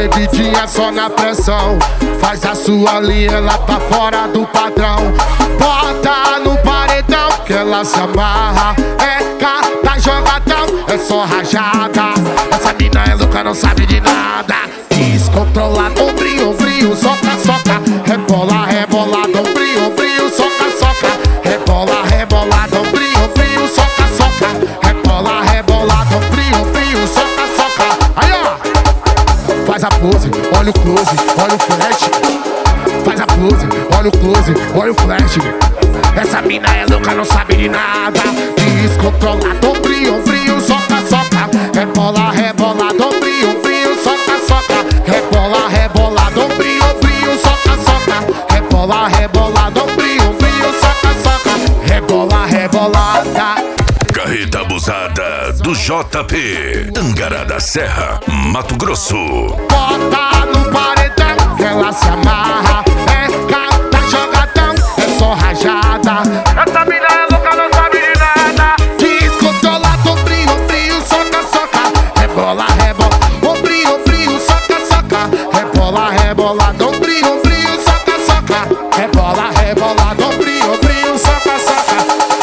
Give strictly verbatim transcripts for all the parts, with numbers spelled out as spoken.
Escondidinha só na pressão. Faz a sua linha, ela tá fora do padrão. Bota no paredão que ela se amarra. É carta jogadão, é só rajada. Essa mina é louca, não sabe de nada. Descontrolado, ombrinho, frio, soca, soca. Rebola, rebola, ombrinho, frio, soca, soca. Rebola, rebola, ombrinho, frio, soca, soca. Rebola, rebola, ombrinho, frio, soca, soca. Aí ó, faz a pose, olha o close, olha o flash. Faz a pose, olha o close, olha o flash. Essa mina é louca, não sabe de nada. Descontrolado, ombrinho, frio, soca, soca. Rebola, rebola, ombrinho, frio, soca, soca. Rebola, rebola, ombrinho, frio, soca, soca. Rebola, rebola, ombrinho, frio, soca, soca. Rebola, rebolada. Carreta abusada do J P, Tangará da Serra, Mato Grosso. Bota no paredão que ela se amarra. É carta jogadão, é só rajada. Essa mina é louca, não sabe de nada. Descontrolado, ombrinho, frio, soca, soca. Rebola, rebola, ombrinho, frio, soca, soca. Rebola, rebola, ombrinho, frio, soca, soca. Rebola, rebola, ombrinho, frio, soca, soca.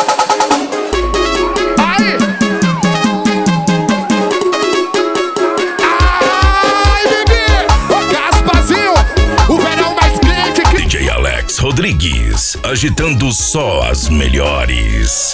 Aí! Ai, bebê! O Gasparzinho, o verão mais quente que... D J Alex Rodrigues, agitando só as melhores.